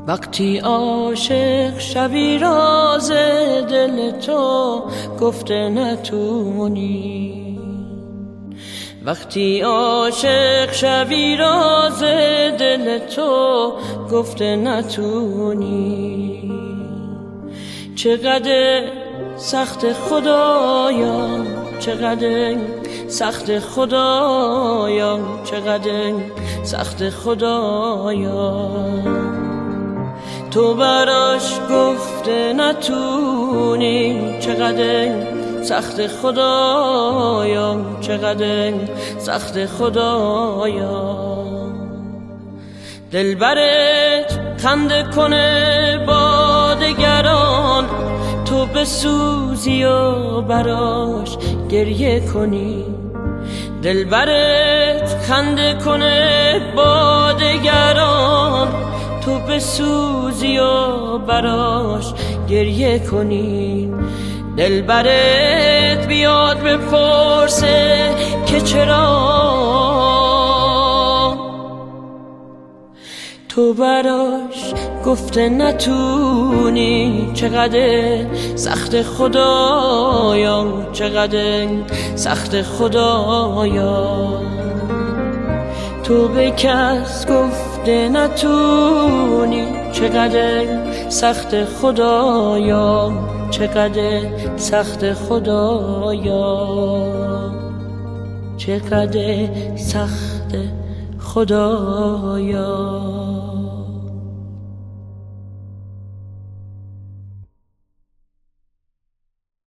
وقتی عاشق شوی راز دل تو گفته نتونی، وقتی عاشق شوی راز دل تو گفته نتونی. چقدر سخت خدایا، چقدر سخت خدایا، چقدر سخت خدایا، تو براش گفته نتونی. چقدر سخت خدایا، چقدر سخت خدایا، دلبرت خنده کنه با دگران، تو بسوزی و براش گریه کنی. دلبرت خنده کنه با دگران، تو بسوزی و براش گریه کنی. دلبرت بیاد بپرسه که چرا تو براش گفته نتونی. چقدر سخت خدایا، چقدر سخت خدایا، تو به کس گفته نتونی. چقدر سخت خدایا، چقدر سخت خدایا، چقدر سخت خدایا.